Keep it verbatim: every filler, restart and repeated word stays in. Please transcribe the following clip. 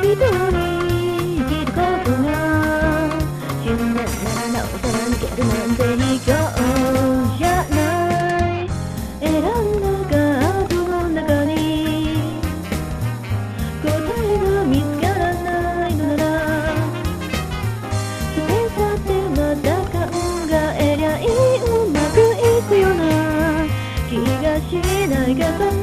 人に生きることが信念ならなおさら抜けるなんて卑怯じゃない。選んだカードの中に答えが見つからないのなら、それさってまた考えりゃいい、うまくいくような気がしないか。